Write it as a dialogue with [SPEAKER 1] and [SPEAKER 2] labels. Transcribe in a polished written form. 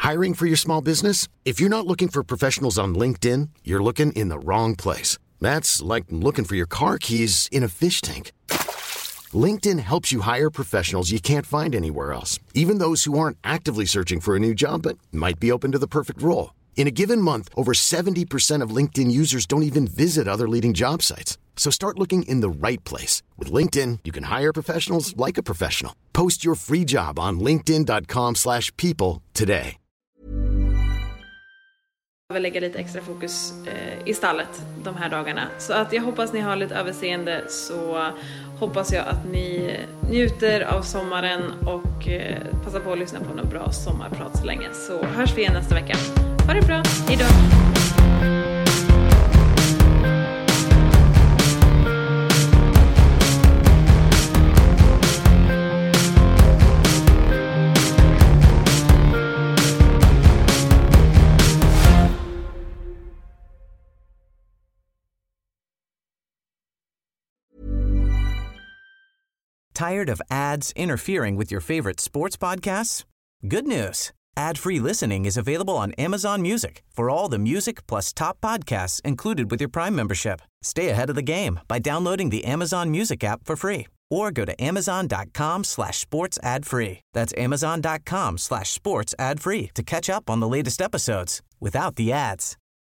[SPEAKER 1] Hiring for your small business? If you're not looking for professionals on LinkedIn, you're looking in the wrong place. That's like looking for your car keys in a fish tank. LinkedIn helps you hire professionals you can't find anywhere else, even those who aren't actively searching for a new job but might be open to the perfect role. In a given month, over 70% of LinkedIn users don't even visit other leading job sites. So start looking in the right place. With LinkedIn, you can hire professionals like a professional. Post your free job on linkedin.com/people today.
[SPEAKER 2] Jag vill lägga lite extra fokus i stallet de här dagarna. Så att jag hoppas ni har lite överseende, så hoppas jag att ni njuter av sommaren och passar på att lyssna på något bra sommarprat så länge. Så hörs vi igen nästa vecka. Ha det bra, hejdå!
[SPEAKER 3] Tired of ads interfering with your favorite sports podcasts? Good news. Ad-free listening is available on Amazon Music for all the music plus top podcasts included with your Prime membership. Stay ahead of the game by downloading the Amazon Music app for free or go to amazon.com/sports ad free. That's amazon.com/sports ad free to catch up on the latest episodes without the ads.